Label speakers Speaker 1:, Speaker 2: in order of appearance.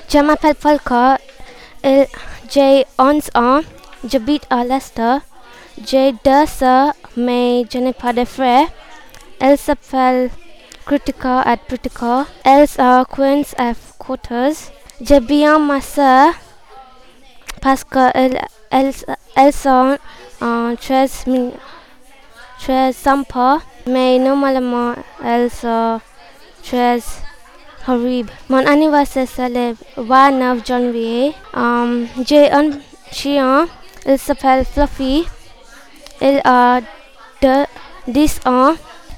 Speaker 1: Je m'appelle Falca. J'ai 11 ans. J'habite à Leicester. J'ai 2 sœurs, mais je n'ai pas de frères. Elles s'appellent Kritika et Pritika. Elles sont queens et quarters. J'aime bien ma sœur parce qu'elles sont très, très sympas, mais normalement elles sont très horribles. Mon anniversaire c'est le 29 janvier. J'ai un chien, il s'appelle Fluffy. Il a 10 ans.